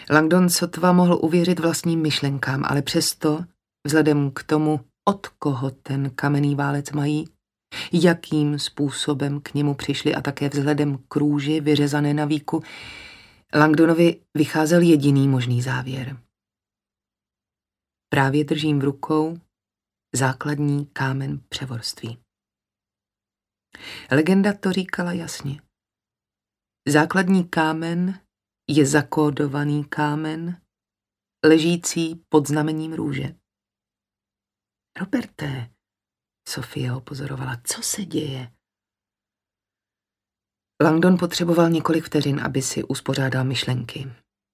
Langdon sotva mohl uvěřit vlastním myšlenkám, ale přesto, vzhledem k tomu, od koho ten kamenný válec mají, jakým způsobem k němu přišli a také vzhledem k růži vyřezané na víku, Langdonovi vycházel jediný možný závěr. Právě držím v rukou základní kámen převorství. Legenda to říkala jasně. Základní kámen je zakódovaný kámen, ležící pod znamením růže. Roberte, Sofie ho pozorovala, co se děje? Langdon potřeboval několik vteřin, aby si uspořádal myšlenky.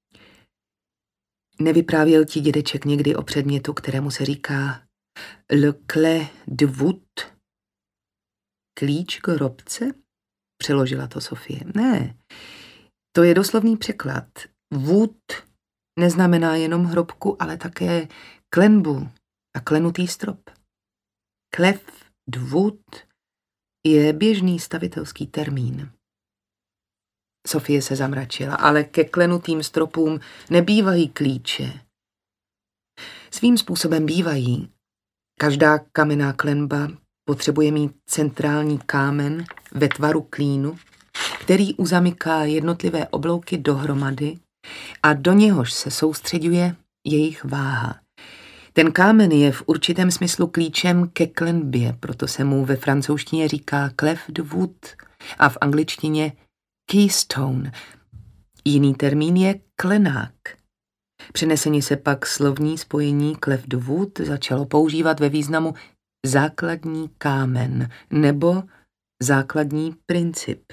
Nevyprávěl ti dědeček někdy o předmětu, kterému se říká le clé de voûte? Klíč k hrobce? Přeložila to Sofie. Ne, to je doslovný překlad. Voûte neznamená jenom hrobku, ale také klenbu a klenutý strop. Clef de voûte je běžný stavitelský termín. Sofie se zamračila, ale ke klenutým stropům nebývají klíče. Svým způsobem bývají. Každá kamenná klenba potřebuje mít centrální kámen ve tvaru klínu, který uzamyká jednotlivé oblouky dohromady a do něhož se soustřeďuje jejich váha. Ten kámen je v určitém smyslu klíčem ke klenbě, proto se mu ve francouzštině říká clef de voûte a v angličtině keystone. Jiný termín je klenák. Přeneseně se pak slovní spojení clef de voûte začalo používat ve významu základní kámen nebo základní princip.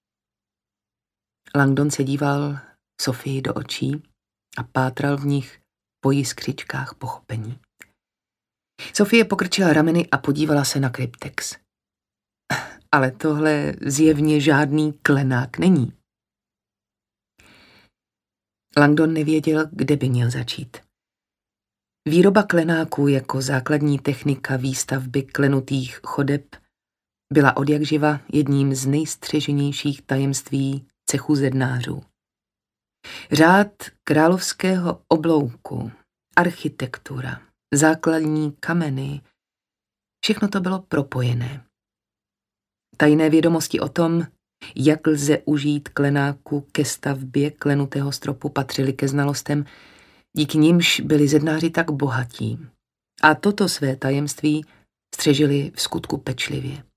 Langdon se díval Sofii do očí a pátral v nich po jiskřičkách pochopení. Sofie pokrčila rameny a podívala se na kryptex. Ale tohle zjevně žádný klenák není. Langdon nevěděl, kde by měl začít. Výroba klenáků jako základní technika výstavby klenutých chodeb byla odjakživa jedním z nejstřeženějších tajemství cechu zednářů. Řád královského oblouku, architektura, základní kameny, všechno to bylo propojené. Tajné vědomosti o tom, jak lze užít klenáku ke stavbě klenutého stropu, patřily ke znalostem, díky nimž byli zednáři tak bohatí. A toto své tajemství střežili v skutku pečlivě.